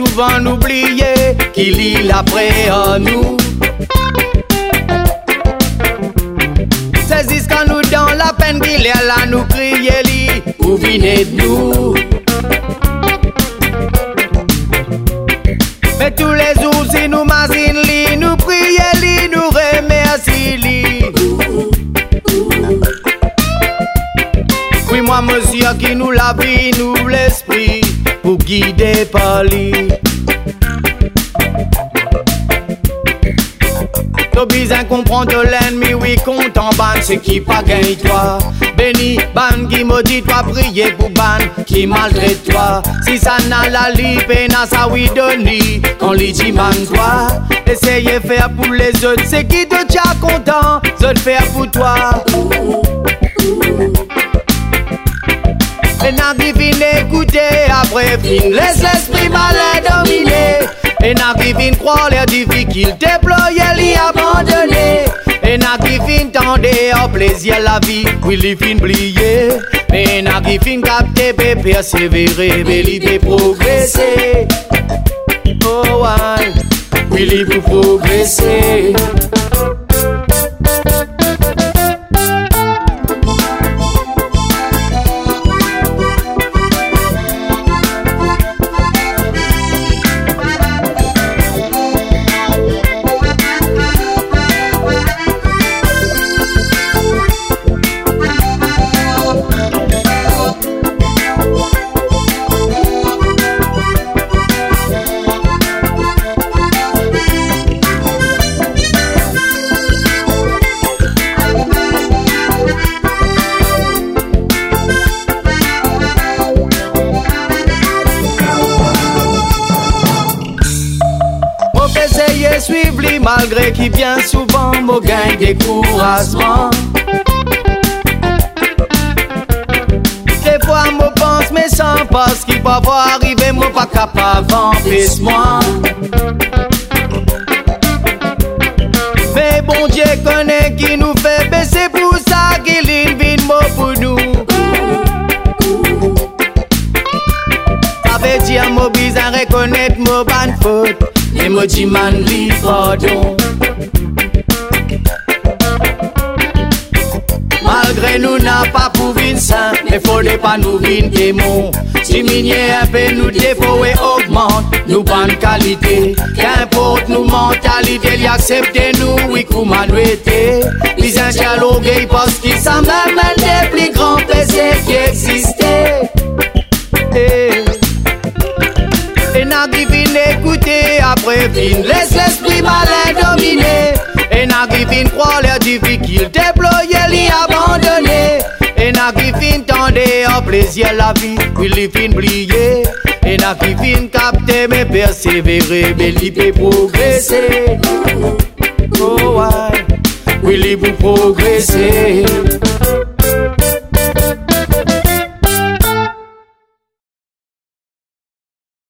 souvent oublié qu'il lit l'après en nous. Saisissent quand nous dans la peine qu'il est là, nous crier li, ou venez de nous. Mais tous les jours si nous mazine li, nous prier li, nous remercie li. Oui moi monsieur qui nous la vie, nous l'esprit, pour guider par lui. T'as besoin comprendre l'ennemi, oui, compte en ban, c'est qui pas gagne toi. Béni, ban qui maudit toi, prier pour ban qui maltraite toi. Si ça n'a la lipe, n'a ça oui donné, quand les dit man toi. Essayez faire pour les autres, c'est qui te tient content, je faire pour toi. Et n'a qui vient écouter, après fin, laisse l'esprit malin dominer. Et n'a qui vient croire les difficultés, ployer, l'y abandonner. Et n'a qui vient tendre au plaisir la vie, oui, l'y fin plier. Et n'a qui vient capter, persévérer, mais l'y peut progresser. Oh, ouais, oui, l'y peut progresser. Suivre lui malgré qu'il bien souvent me gagne découragement. Des fois me pense mais sans parce qu'il va voir arriver moi pas capable empêche-moi. Mais bon Dieu connaît qui nous fait baisser pour ça qu'il invite moi pour nous. Ça veut dire moi besoin reconnaître mon bonne faute. Et me dit man li pardon. Malgré nous n'a pas pour vin saint, mais faudrait pas nous vin démon. Diminuer un peu nous défauts et augmente nous bonne qualité. Qu'importe nous mentalité, l'y accepter nous, oui comme manualité. Les dialoguer parce qu'ils sont même un des plus grands plaisirs qui existaient. Et n'a qui vient écouter, après fin, laisse l'esprit malin dominer. Et n'a qui vient croire les difficultés, ployer, l'y abandonner. Et n'a qui vient tendre au plaisir la vie, puis l'y fin plier. Et n'a qui vient capter, mais persévérer, mais l'y peut progresser. Oh ouais, oui l'y peut progresser.